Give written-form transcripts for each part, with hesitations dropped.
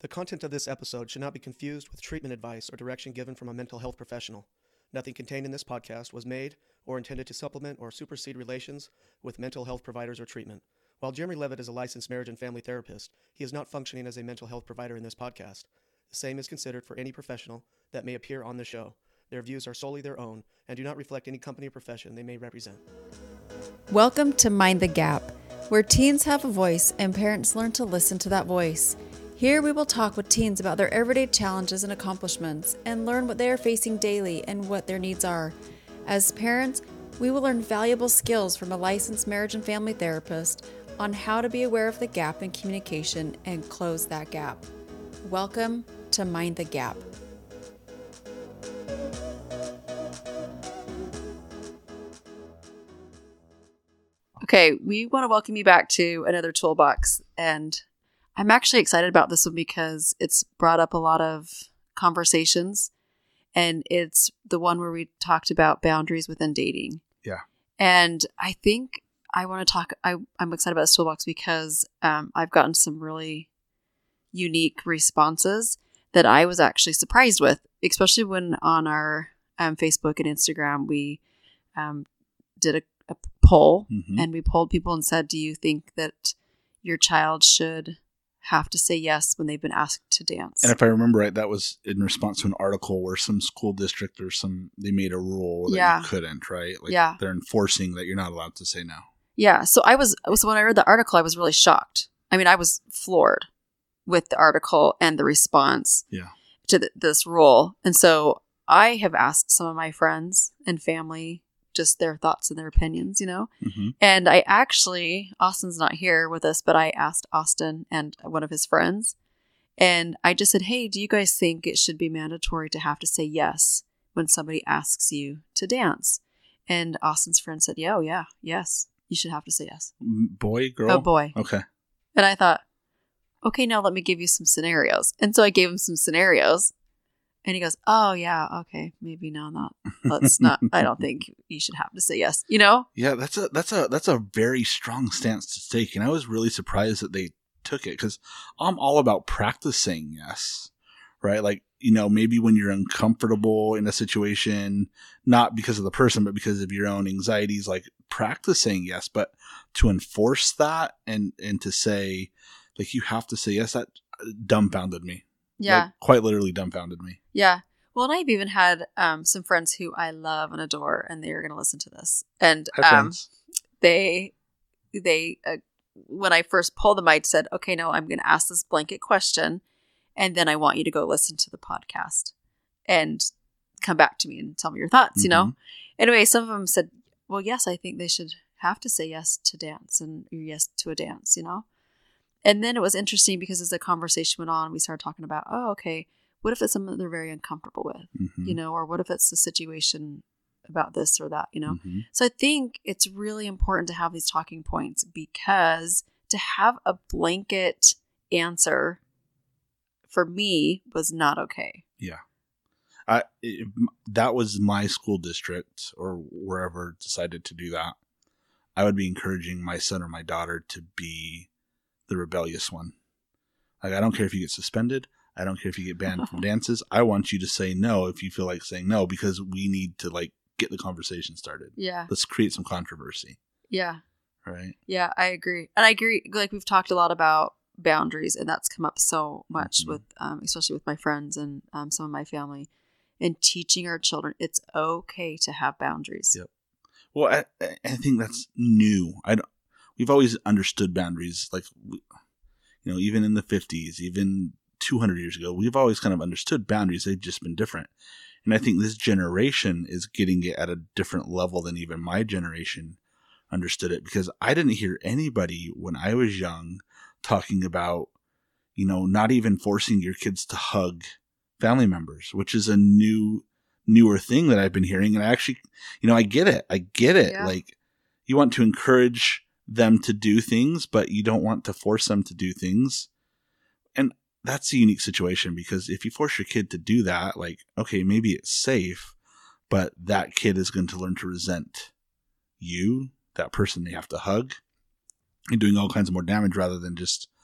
The content of this episode should not be confused with treatment advice or direction given from a mental health professional. Nothing contained in this podcast was made or intended to supplement or supersede relations with mental health providers or treatment. While Jeremy Levitt is a licensed marriage and family therapist, he is not functioning as a mental health provider in this podcast. The same is considered for any professional that may appear on the show. Their views are solely their own and do not reflect any company or profession they may represent. Welcome to Mind the Gap, where teens have a voice and parents learn to listen to that voice. Here we will talk with teens about their everyday challenges and accomplishments and learn what they are facing daily and what their needs are. As parents, we will learn valuable skills from a licensed marriage and family therapist on how to be aware of the gap in communication and close that gap. Welcome to Mind the Gap. Okay, we want to welcome you back to another toolbox, and I'm actually excited about this one because it's brought up a lot of conversations, and it's the one where we talked about boundaries within dating. Yeah. And I think I want to talk, I'm excited about this toolbox because I've gotten some really unique responses that I was actually surprised with, especially when on our Facebook and Instagram, we did a poll and we polled people and said, do you think that your child should have to say yes when they've been asked to dance? And if I remember right, that was in response to an article where some school district or they made a rule that you couldn't, right? Like they're enforcing that you're not allowed to say no. Yeah. So when I read the article, I was really shocked. I mean, I was floored with the article and the response to this rule. And so I have asked some of my friends and family just their thoughts and their opinions, you know? Mm-hmm. And I actually, Austin's not here with us, but I asked Austin and one of his friends, and I just said, hey, do you guys think it should be mandatory to have to say yes when somebody asks you to dance? And Austin's friend said, yes, you should have to say yes. Boy, girl? Oh, boy. Okay. And I thought, okay, now let me give you some scenarios. And so I gave him some scenarios. And he goes, oh, yeah, okay, maybe not. Let's not. I don't think you should have to say yes, you know? Yeah, that's a very strong stance to take. And I was really surprised that they took it because I'm all about practicing yes, right? Like, you know, maybe when you're uncomfortable in a situation, not because of the person, but because of your own anxieties, like practicing yes. But to enforce that and to say, like, you have to say yes, that dumbfounded me. Yeah. Like, quite literally dumbfounded me. Yeah. Well, and I've even had some friends who I love and adore, and they are going to listen to this. And they when I first pulled them, I said, okay, no, I'm going to ask this blanket question, and then I want you to go listen to the podcast and come back to me and tell me your thoughts, you know? Anyway, some of them said, well, yes, I think they should have to say yes to dance and yes to a dance, you know? And then it was interesting because as the conversation went on, we started talking about, oh, okay, what if it's something that they're very uncomfortable with, you know, or what if it's a situation about this or that, you know? So I think it's really important to have these talking points because to have a blanket answer for me was not okay. Yeah. That was my school district or wherever decided to do that. I would be encouraging my son or my daughter to be the rebellious one. Like, I don't care if you get suspended. I don't care if you get banned from dances. I want you to say no if you feel like saying no, because we need to like get the conversation started. Yeah. Let's create some controversy. Yeah. Right. Yeah, I agree. And I agree. Like, we've talked a lot about boundaries, and that's come up so much with, especially with my friends and some of my family, and teaching our children it's okay to have boundaries. Yep. Well, I think that's new. We've always understood boundaries, like, you know, even in the 50s, even 200 years ago, we've always kind of understood boundaries. They've just been different. And I think this generation is getting it at a different level than even my generation understood it, because I didn't hear anybody when I was young talking about, you know, not even forcing your kids to hug family members, which is a newer thing that I've been hearing. And I actually, you know, I get it. Yeah. Like, you want to encourage them to do things, but you don't want to force them to do things. And that's a unique situation, because if you force your kid to do that, like, okay, maybe it's safe, but that kid is going to learn to resent you, that person they have to hug, and doing all kinds of more damage rather than just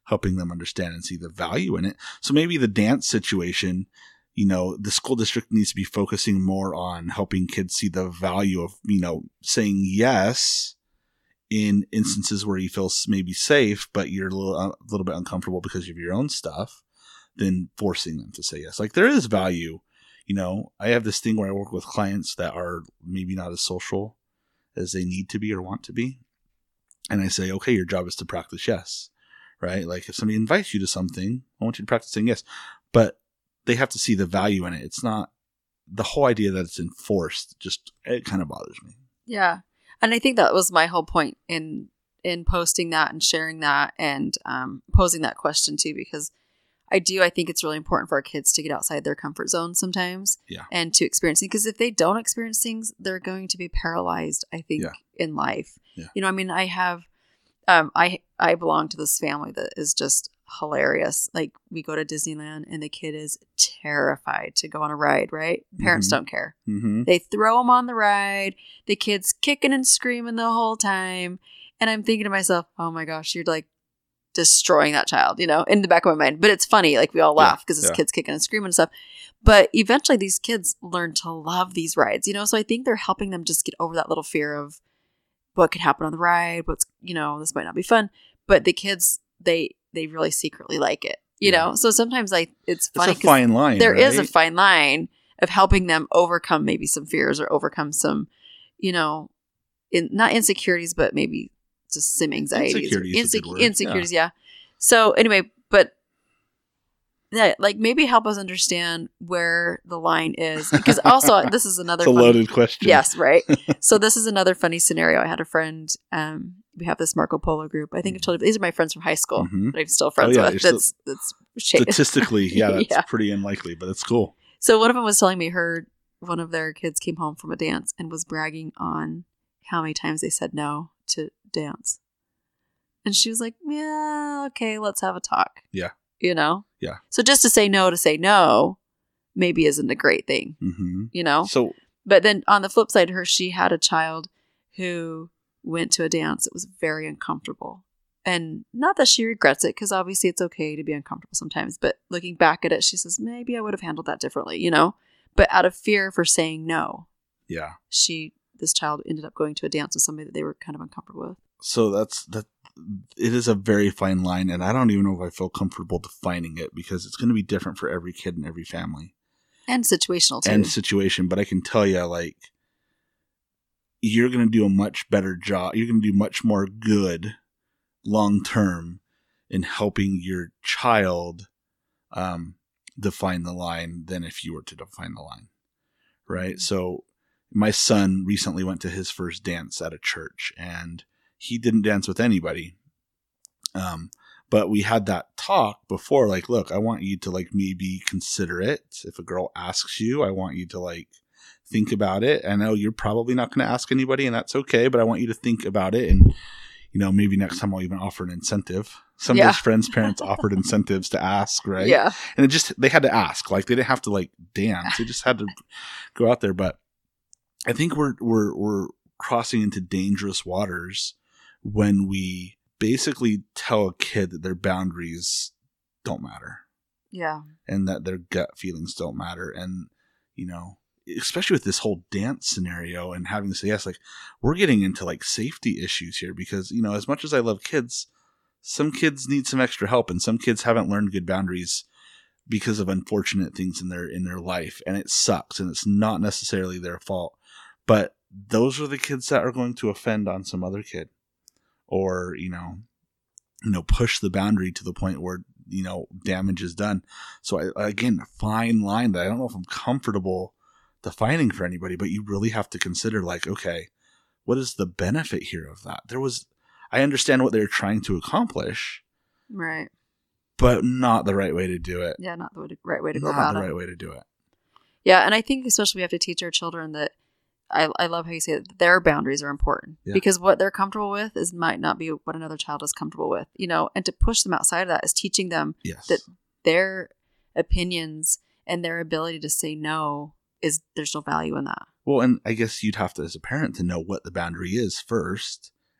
helping them understand and see the value in it. So maybe the dance situation, the school district needs to be focusing more on helping kids see the value of, saying yes in instances where you feel maybe safe, but you're a little bit uncomfortable because of your own stuff, than forcing them to say yes. Like, there is value. I have this thing where I work with clients that are maybe not as social as they need to be or want to be. And I say, okay, your job is to practice yes, right? Like, if somebody invites you to something, I want you to practice saying yes. But they have to see the value in it. It's not the whole idea that it's enforced. It kind of bothers me. Yeah. And I think that was my whole point in posting that and sharing that and posing that question too, because I think it's really important for our kids to get outside their comfort zone sometimes. Yeah. And to experience things. Because if they don't experience things, they're going to be paralyzed, I think, in life. Yeah. I mean, I have, I belong to this family that is just hilarious. Like, we go to Disneyland and the kid is terrified to go on a ride, right? Parents don't care. Mm-hmm. They throw them on the ride. The kid's kicking and screaming the whole time. And I'm thinking to myself, oh my gosh, you're like destroying that child, in the back of my mind. But it's funny. Like, we all laugh because this kid's kicking and screaming and stuff. But eventually these kids learn to love these rides, So I think they're helping them just get over that little fear of what could happen on the ride. What's, this might not be fun. But the kids, they really secretly like it, you know? So sometimes it's funny. It's a fine line. There right? is a fine line of helping them overcome maybe some fears or overcome some, not insecurities, but maybe just some anxieties. Insecurities, yeah. So anyway, but like, maybe help us understand where the line is. Because also, this is another it's a loaded question. Yes, right? So this is another funny scenario. I had a friend, we have this Marco Polo group. I think I've told you, these are my friends from high school that I'm still friends with. That's statistically, that's pretty unlikely, but it's cool. So one of them was telling me one of their kids came home from a dance and was bragging on how many times they said no to dance. And she was like, yeah, okay, let's have a talk. Yeah. Yeah. So just to say no maybe isn't a great thing, So, but then on the flip side, she had a child who went to a dance that was very uncomfortable. And not that she regrets it, because obviously it's okay to be uncomfortable sometimes. But looking back at it, she says, maybe I would have handled that differently, But out of fear for saying no, this child ended up going to a dance with somebody that they were kind of uncomfortable with. So it is a very fine line, and I don't even know if I feel comfortable defining it, because it's going to be different for every kid and every family. And situational too. But I can tell you, like, you're going to do a much better job. You're going to do much more good long term in helping your child define the line than if you were to define the line. Right? Mm-hmm. So my son recently went to his first dance at a church, and he didn't dance with anybody. But we had that talk before, like, look, I want you to, like, maybe consider it. If a girl asks you, I want you to, like, think about it. I know you're probably not going to ask anybody, and that's okay, but I want you to think about it. And, maybe next time I'll even offer an incentive. Some of his friends' parents offered incentives to ask, right? Yeah. And they had to ask. Like, they didn't have to, like, dance. They just had to go out there. But I think we're crossing into dangerous waters when we basically tell a kid that their boundaries don't matter. Yeah. And that their gut feelings don't matter. And, especially with this whole dance scenario and having to say yes, like, we're getting into, like, safety issues here, because, as much as I love kids, some kids need some extra help, and some kids haven't learned good boundaries because of unfortunate things in their life. And it sucks, and it's not necessarily their fault. But those are the kids that are going to offend on some other kid. Or, push the boundary to the point where, damage is done. So, again, a fine line that I don't know if I'm comfortable defining for anybody, but you really have to consider, like, okay, what is the benefit here of that? I understand what they're trying to accomplish. Right. But not the right way to do it. Yeah, not the right way to go about it. Not the right way to do it. Yeah, and I think especially we have to teach our children that I love how you say that their boundaries are important, because what they're comfortable with might not be what another child is comfortable with, and to push them outside of that is teaching them that their opinions and their ability to say no there's no value in that. Well, and I guess you'd have to, as a parent, to know what the boundary is first,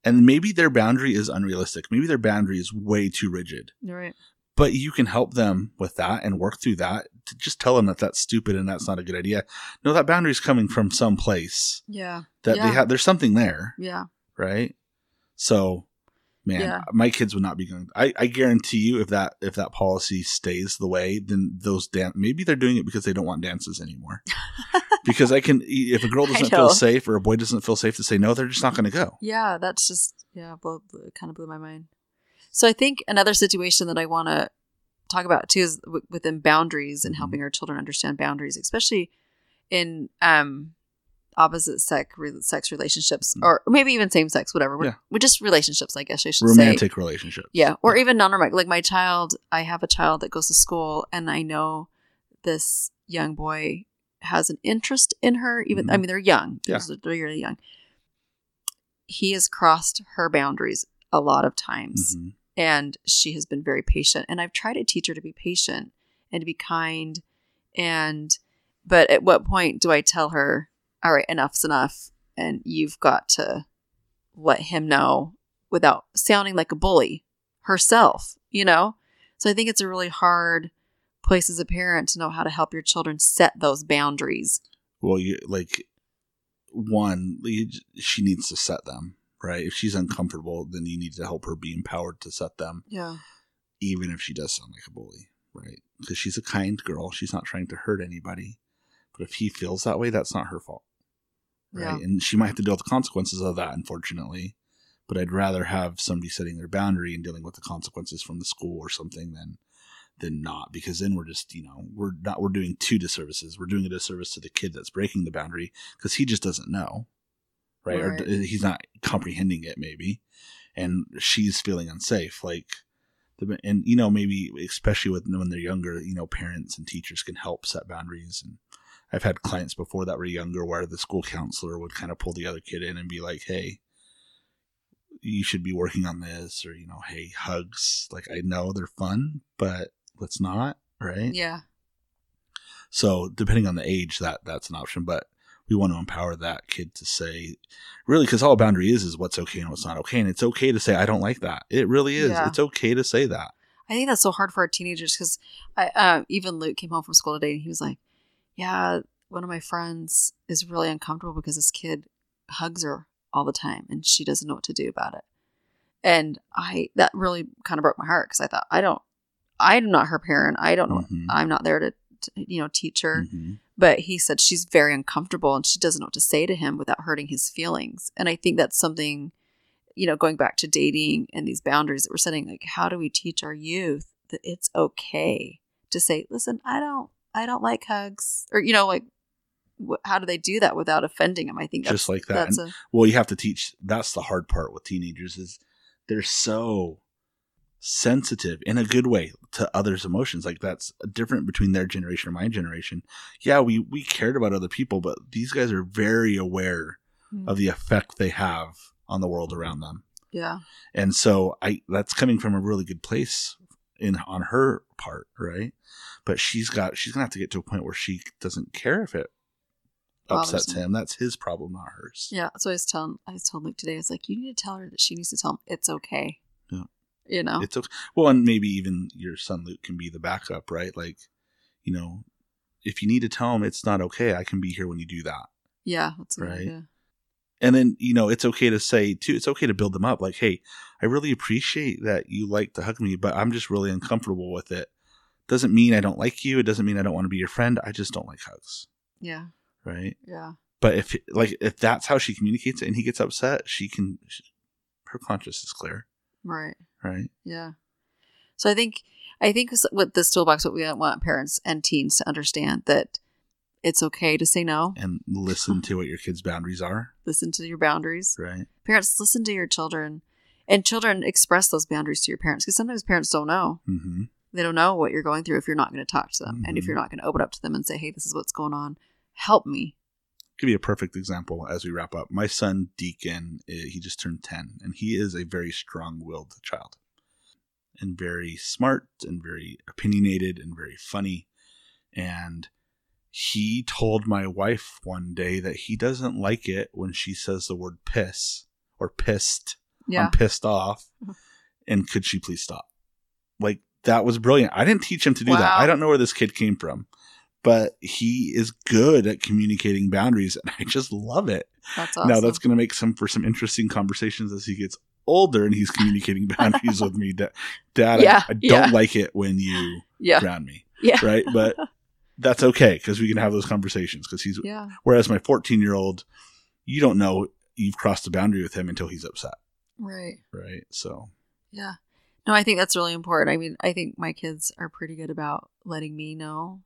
And maybe their boundary is unrealistic. Maybe their boundary is way too rigid. You're right. But you can help them with that and work through that. To just tell them that that's stupid and that's not a good idea. No, that boundary is coming from some place. Yeah. That they have. There's something there. Yeah. Right. So, man, my kids would not be going. I guarantee you, if that policy stays the way, then those maybe they're doing it because they don't want dances anymore. Because if a girl doesn't feel safe or a boy doesn't feel safe to say no, they're just not going to go. Yeah, that's just it kind of blew my mind. So I think another situation that I want to talk about too is within boundaries and helping our children understand boundaries, especially in opposite sex relationships, or maybe even same sex, whatever. We're just relationships, I guess I should say. Romantic relationships. Yeah, or even non-romantic. Like my child, I have a child that goes to school, and I know young boy has an interest in her. Even I mean, they're young. Yeah. They're really young. He has crossed her boundaries a lot of times, and she has been very patient. And I've tried to teach her to be patient and to be kind. But at what point do I tell her, all right, enough's enough, and you've got to let him know without sounding like a bully herself, you know? So I think it's a really hard place as a parent to know how to help your children set those boundaries. Well, she needs to set them, right? If she's uncomfortable, then you need to help her be empowered to set them. Yeah. Even if she does sound like a bully, right? Because she's a kind girl. She's not trying to hurt anybody. But if he feels that way, that's not her fault. Right. Yeah. And she might have to deal with the consequences of that, unfortunately. But I'd rather have somebody setting their boundary and dealing with the consequences from the school or something than not, because then we're just, we're doing two disservices. We're doing a disservice to the kid that's breaking the boundary because he just doesn't know, right? Or he's not comprehending it, maybe, and she's feeling unsafe. Maybe especially when they're younger, parents and teachers can help set boundaries. And I've had clients before that were younger where the school counselor would kind of pull the other kid in and be like, "Hey, you should be working on this," or, "Hey, hugs. Like, I know they're fun, but let's not," right? Yeah. So depending on the age, that's an option, but we want to empower that kid to say, really, because all a boundary is what's okay and what's not okay. And it's okay to say, I don't like that. It really is. Yeah. It's okay to say that. I think that's so hard for our teenagers because even Luke came home from school today and he was like, yeah, one of my friends is really uncomfortable because this kid hugs her all the time and she doesn't know what to do about it. And that really kind of broke my heart because I thought, I'm not her parent. I don't know. Mm-hmm. I'm not there to teach her. Mm-hmm. But he said she's very uncomfortable and she doesn't know what to say to him without hurting his feelings. And I think that's something, going back to dating and these boundaries that we're setting, like, how do we teach our youth that it's okay to say, listen, I don't like hugs, or, how do they do that without offending them? I think just like that. You have to teach. That's the hard part with teenagers is they're so sensitive in a good way to others' emotions. Like, that's different between their generation or my generation. Yeah, we cared about other people, but these guys are very aware of the effect they have on the world around them. Yeah. And so that's coming from a really good place on her part, right? But she's gonna have to get to a point where she doesn't care if it upsets him. That's his problem, not hers. Yeah. So I told Luke today, I was like, you need to tell her that she needs to tell him it's okay. Yeah. It's okay. Well, and maybe even your son Luke can be the backup, right? Like, if you need to tell him it's not okay, I can be here when you do that. Yeah, that's right. Idea. And then, it's okay to say too, it's okay to build them up. Like, hey, I really appreciate that you like to hug me, but I'm just really uncomfortable with it. Doesn't mean I don't like you. It doesn't mean I don't want to be your friend. I just don't like hugs. Yeah. Right. Yeah. But if that's how she communicates it and he gets upset, her conscience is clear. Right. Right. Yeah. So I think with this toolbox, what we want parents and teens to understand that it's okay to say no. And listen to what your kids' boundaries are. Listen to your boundaries. Right. Parents, listen to your children. And children express those boundaries to your parents because sometimes parents don't know. Mm-hmm. They don't know what you're going through if you're not going to talk to them. Mm-hmm. And if you're not going to open up to them and say, hey, this is what's going on. Help me. Give you a perfect example as we wrap up. My son, Deacon, he just turned 10. And he is a very strong-willed child. And very smart and very opinionated and very funny. And he told my wife one day that he doesn't like it when she says the word piss or pissed I'm pissed off. And could she please stop? Like, that was brilliant. I didn't teach him to do that. I don't know where this kid came from, but he is good at communicating boundaries, and I just love it. That's awesome. Now, that's going to make for some interesting conversations as he gets older and he's communicating boundaries with me. Dad, I don't like it when you ground me. Yeah. Right? But that's okay, because we can have those conversations. Whereas my 14-year-old, you don't know you've crossed the boundary with him until he's upset. Right. Right. So. Yeah. No, I think that's really important. I mean, I think my kids are pretty good about letting me know,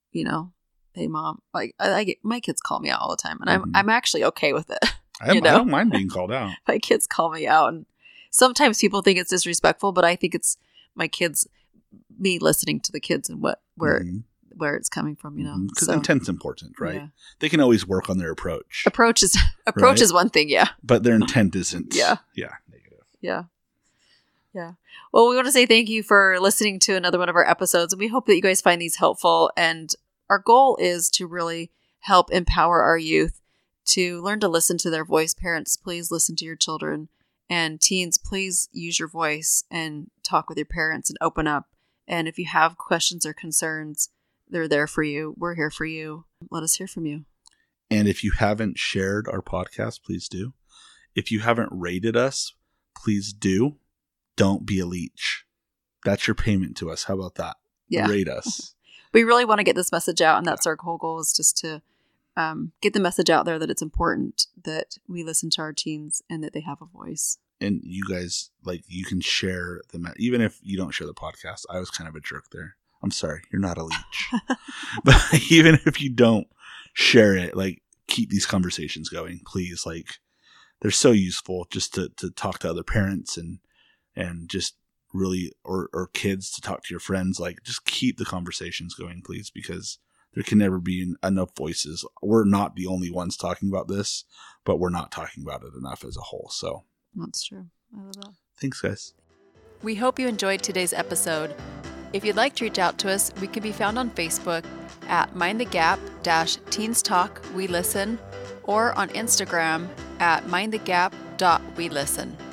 hey, Mom, like my kids call me out all the time, and I'm actually okay with it. I don't mind being called out. My kids call me out, and sometimes people think it's disrespectful, but I think it's my kids, me listening to the kids and where it's coming from, Because intent's important, right? Yeah. They can always work on their approach. Approach is one thing, yeah. But their intent isn't. Negative. Yeah. Yeah. Well, we want to say thank you for listening to another one of our episodes, and we hope that you guys find these helpful. And our goal is to really help empower our youth to learn to listen to their voice. Parents, please listen to your children. And teens, please use your voice and talk with your parents and open up. And if you have questions or concerns, they're there for you. We're here for you. Let us hear from you. And if you haven't shared our podcast, please do. If you haven't rated us, please do. Don't be a leech. That's your payment to us. How about that? Yeah. Rate us. We really want to get this message out, and that's our whole goal, is just to get the message out there that it's important that we listen to our teens and that they have a voice. And you guys, you can share even if you don't share the podcast. I was kind of a jerk there. I'm sorry. You're not a leech. But even if you don't share it, keep these conversations going, please. They're so useful just to talk to other parents and just really, or kids, to talk to your friends. Just keep the conversations going, please, because there can never be enough voices. We're not the only ones talking about this, but we're not talking about it enough as a whole. So that's true. I love that. Thanks, guys. We hope you enjoyed today's episode. If you'd like to reach out to us, we can be found on Facebook at mindthegap-teens talk we listen, or on Instagram at mindthegap.welisten.